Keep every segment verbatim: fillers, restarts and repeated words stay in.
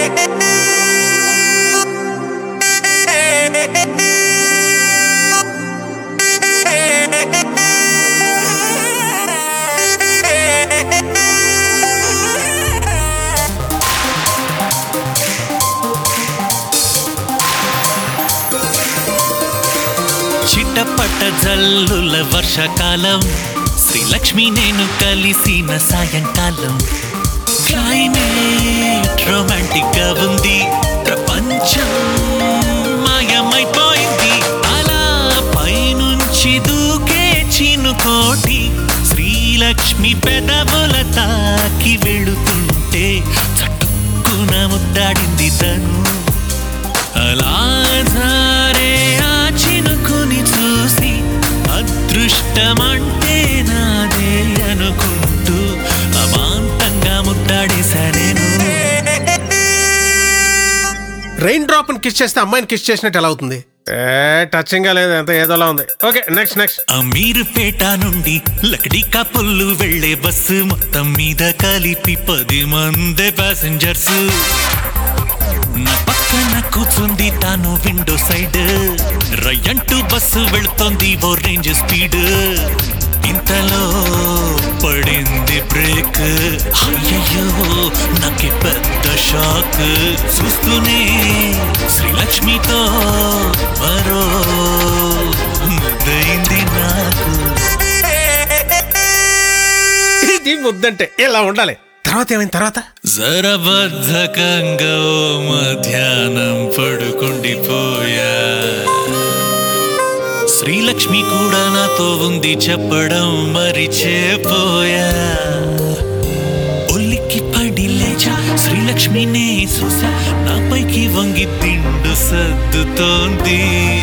చిట్టపట్ట జల్లుల వర్షాకాలం శ్రీలక్ష్మి నేను కలిసిన సాయంకాలం క్లైమేట్ రొమాంటిక్ గా ఉంది ప్రపంచం మాయమైపోయింది అలా పైనుంచి దూకే చినుకోటి శ్రీలక్ష్మి పెదవుల తాకి వెళుతుంటే చట్టుకున ముద్దాడింది తను అలా జారే ఆ చినుకుని చూసి అదృష్టమంటే నాదే అనుకుంటూ అమాంతంగా ముద్దాడేశా నేను. రెయిన్ డ్రాప్ కిస్ చేస్తే అమ్మాయిని కిస్ చేసినట్టు ఎలా అవుతుంది? టచింగ్ గా లేదు, ఎంత ఏదోలా ఉంది. ఓకే నెక్స్ట్ నెక్స్ట్ అమీర్పేట నుండి లక్డీకా పుల్లు వెళ్లే బస్సు మొత్తం మీద కలిపి పది మంది ప్యాసింజర్స్ నా పక్కన కూర్చుంది తాను విండో సైడ్ రయ్యంటూ బస్సు వెళుతోంది ఓ రేంజ్ స్పీడ్ ఇంతలో పడింది బ్రేక్ అయ్యయ్యో నాకి పెద్ద షాక్ చూస్తూనే శ్రీలక్ష్మితో మరో ముద్దయింది నాకు. ఇది ముద్దంటే ఇలా ఉండాలి. తర్వాత ఏమైంది తర్వాత? జరబద్ధకంగా మధ్యాహ్నం పడుకుండిపోయా శ్రీలక్ష్మి కూడా నాతో ఉంది చెప్పడం మరిచేపోయా ఒల్లికి పడి లేచా శ్రీలక్ష్మినే చూసా నాపైకి వంగి తిండు సర్దుతోంది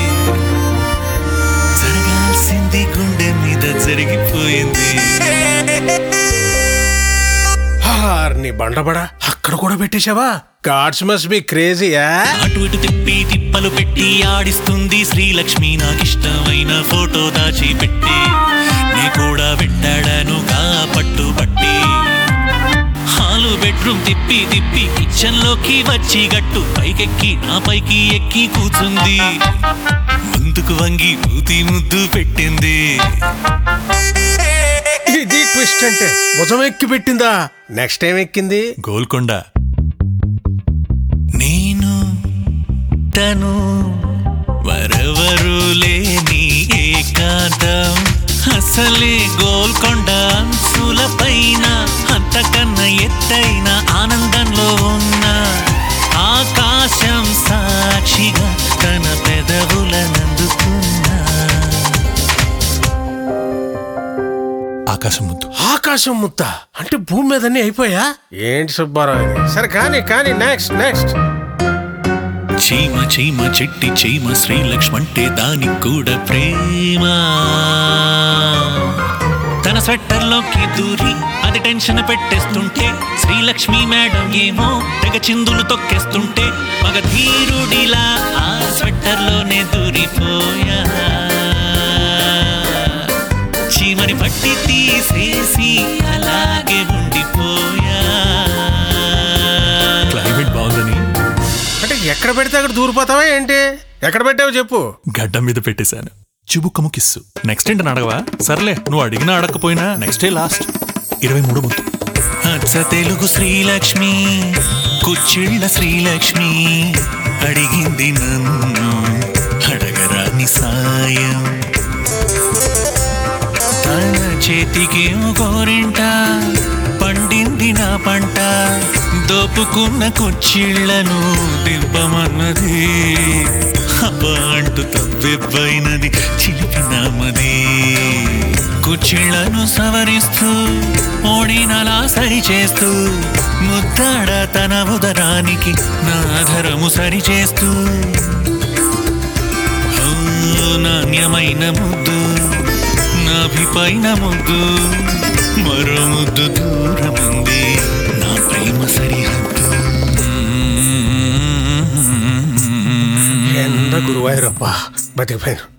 జరగాల్సింది గుండె మీద జరిగిపోయింది. నీ బండబడా అక్కడ కూడా పెట్టేశావా? గాడ్స్ మస్ట్ బి క్రేజీయా. అటు ఇటు తిప్పి తిప్పలు పెట్టి ఆడిస్తుంది శ్రీలక్ష్మి నాకిష్టమైన ఫోటో దాచి పెట్టి నీ కూడా పెట్టాడాను గా పట్టు పట్టి హాలు బెడ్రూమ్ తిప్పి తిప్పి కిచెన్ లోకి వచ్చి గట్టు పైకెక్కి నా పైకి ఎక్కి కూర్చుంది ముందుకు వంగి మూతి ముద్దు పెట్టింది. ఇది ట్విస్ట్ అంటే భుజం ఎక్కి పెట్టిందా? నెక్స్ట్ టైం ఎక్కింది గోల్కొండ. నేను తను వరవరు లేని ఏకాంతం అసలే గోల్కొండ అంచుల పైన అంతకన్నా ఎత్తైన ఆనందంలో ఉన్న ఆకాశం సాక్షిగా తన పెదవులనందుకున్నా. ఆకాశం ముద్దు. ఆకాశం ముద్ద అంటే భూమి మీదన్నీ అయిపోయా? ఏంటి సుబ్బారావు ఇది? సరే కానీ కానీ నెక్స్ట్ నెక్స్ట్ చీమ చీమ చెట్టి చీమ శ్రీలక్ష్మి అంటే దానికి కూడా ప్రేమ తన స్వెట్టర్ లోకి దూరి అది టెన్షన్ పెట్టేస్తుంటే శ్రీలక్ష్మి మేడం ఏమో తెగ చిందులు తొక్కేస్తుంటే మగ ధీరుడిలా ఆ స్వెట్టర్ లోనే దూరిపోయా చీమని పట్టి తీసేసి అలాగే ఉండిపోయా. క్లైమేట్ బాగుందని అంటే ఎక్కడ పెడితే అక్కడ దూరిపోతావా ఏంటి? ఎక్కడ పెట్టావు చెప్పు. గడ్డం మీద పెట్టేశాను. చుబుక్కము కిస్సు. నెక్స్ట్ ఏంటని అడగవా? సర్లే నువ్వు అడిగినా అడగకపోయినా నెక్స్ట్ డే లాస్ట్ ఇరవై మూడు ముద్దు. అచ్చ తెలుగు శ్రీలక్ష్మి కుచ్చిళ్ళ శ్రీలక్ష్మి అడిగింది నన్ను అడగరాని సాయం తన చేతికి గోరింట పండింది నా పంట దోపుకున్న కుచ్చిళ్లను దిబ్బమన్నది అబ్బా అంటూ తవ్వెబ్బైనది చిలిపినామది కుచ్చిళ్లను సవరిస్తూ ఓడినలా సరి చేస్తూ ముద్దాడ తన ఉదరానికి నాధరము సరి చేస్తూ నాణ్యమైన ముద్దు నాభిపైన ముద్దు మరో ముద్దు దూరముంది నా ప్రేమ సరిహద్దు. ఎంత గురువాయూరప్ప బతికిపోయాను.